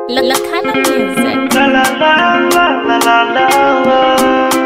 Lakana Music. La la la la la la la.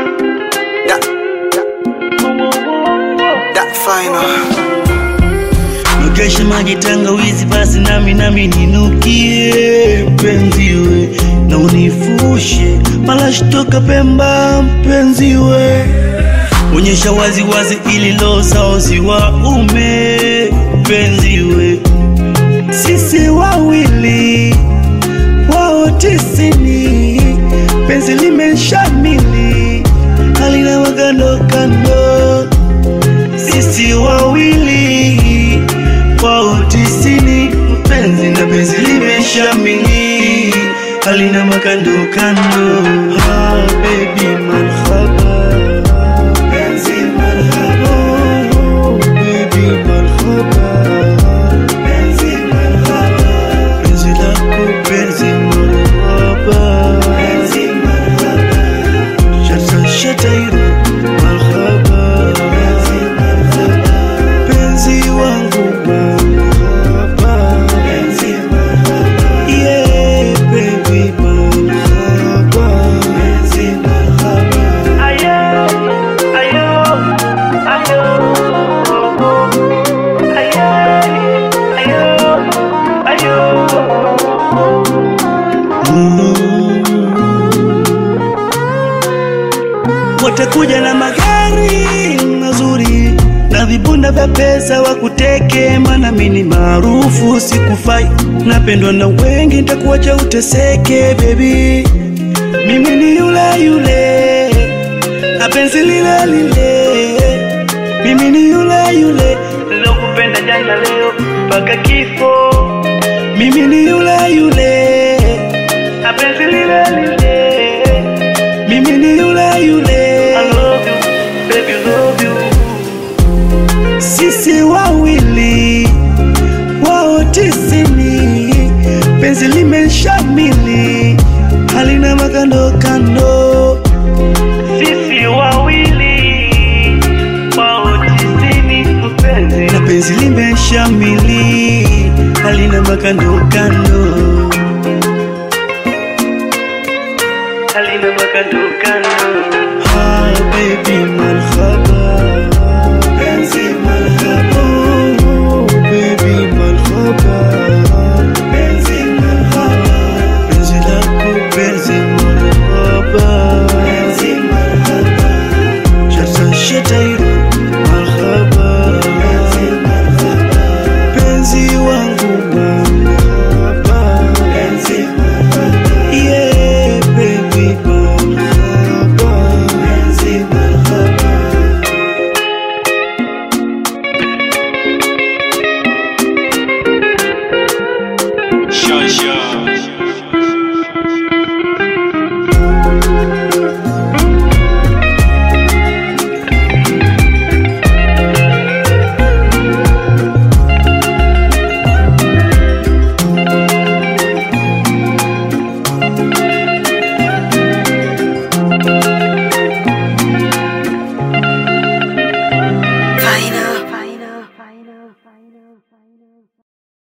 That final. Nugesha maji tangawizi basi nami ninukie mpenziwe, na unifushe malashi toka Pemba mpenziwe. Onyesha wazi wazi ili lo sauzi wa ume mpenziwe. Sisi wawili wao tisini, penzi limeshamili halina magando kando. Sisi wawili wao tisini, mpenzi na penzi limeshamili halina magando kando. Ah baby marhaba, penzi marhaba, oh baby marhaba, penzi marhaba, penzi lako penzi marhaba, penzi marhaba, shatairo marhaba, penzi marhaba, penzi wangu marhaba, penzi marhaba, yeah baby marhaba, penzi marhaba. Ayo, ayo, ayo, ayo, ayo, watakuja na magari mazuri na vibunda vya pesa wakuteke, maana mimi maarufu sikufai, napendwa na wengi, nitakuacha uteseke baby. Mimi ni yule yule na penzi lile lile, mimi ni yule yule nilokupenda jana leo mpaka kifo. Mimi ni yule yule na penzi lile lile, mimi ni yule yule. I love you, baby, love you. Sisi wawili wao tisini, penzi limeshamili halina magando kando. Sisi wawili wao tisini, mpenzi na penzi limeshamili halina magando kando, halina magando kando. Ah baby marhaba, penzi marhaba, oh baby marhaba, penzi marhaba, penzi lako penzi marhaba, penzi marhaba, shatairo marhaba, penzi marhaba, penzi wangu marhaba, penzi marhaba, yeah baby marhaba, penzi marhaba. Shasha